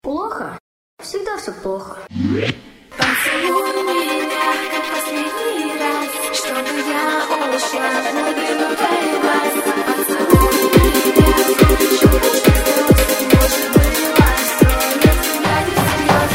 Плохо? Всегда все плохо. Поцелуй меня, как последний раз, чтобы я ушла в глубину твоих глаз. Поцелуй меня, чудо, что слез, может быть, вас, если я не слез,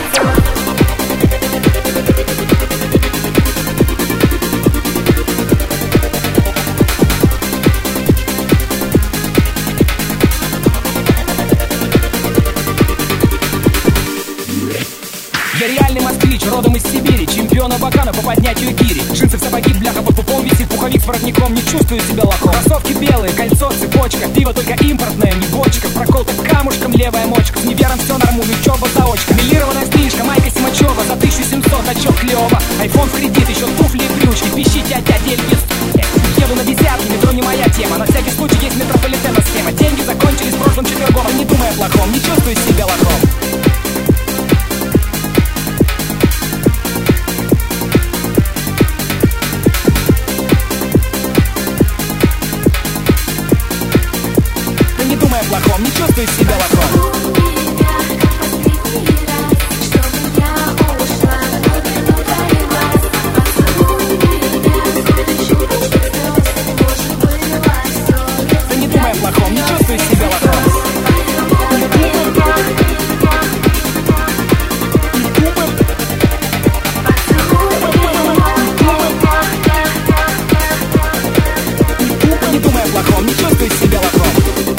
Я реальный москвич, родом из Сибири, чемпион Абакана по поднятию гири. Джинсы в сапоги, бляха под пупом висит, пуховик с воротником, не чувствую себя лохом. Кроссовки белые, кольцо, цепочка, пиво только импортное, не бочка. Проколото камушком левая мочка, с невером все нормуль, учеба заочка. Милированная стрижка, майка Симачева, за 1700, очок клево. Айфон в кредит, еще туфли и брючки, пищи дядя Эльвис. Еду на десятки, метро не моя тема, на всякий случай есть метрополитена схема. Деньги закончились прошлым четвергом, не думай о плохом, не чувствую себя лохом. Не думай о плохом, не чувствуй себя лохом. Да не думай о плохом, не чувствуй себя лохом. Не думай о плохом, не чувствуй себя лохом.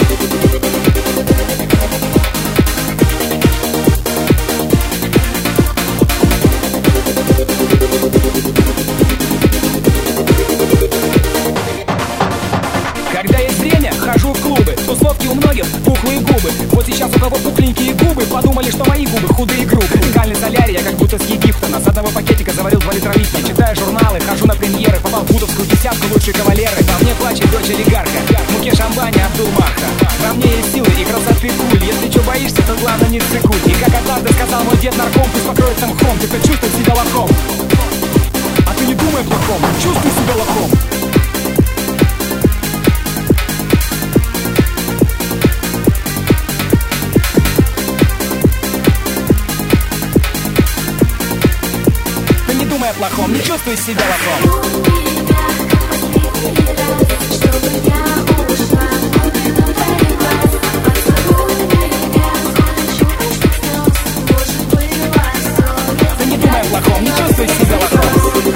Когда есть время, хожу в клубы. Тусовки у многих, пухлые губы. Вот сейчас у кого пухленькие губы, подумали, что мои губы худые и грубые. Уникальный солярий, я как будто с Египта. На с одного пакетика заварил 2 литра виски. Читаю журналы, хожу на премьеры. Попал в бутовскую десятку, лучшие кавалеры. Во мне плачет дочь олигарха, в муке шампаня Абдул-Маха. Во мне есть силы и красоты куль. Если что боишься, то главное не цикуй. И как однажды сказал мой дед нарком, пусть покроется мхом. Ты-то чувствуй себя лохом. А ты не думай о плохом, чувствуй себя лохом. Не думай о плохом, не чувствуй себя лохом. Да не думай о плохом, не чувствуй себя лохом.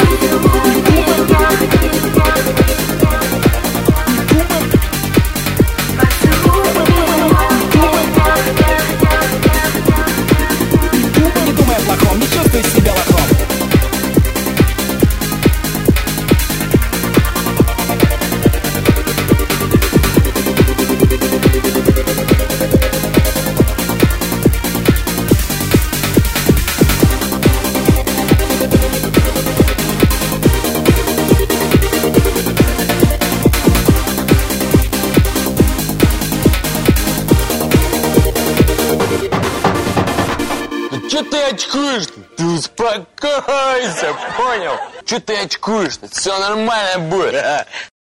Не думай о плохом, не чувствуй себя лохом. Че ты очкуешь? Ты успокойся, понял? Че ты очкуешь? Все нормально будет.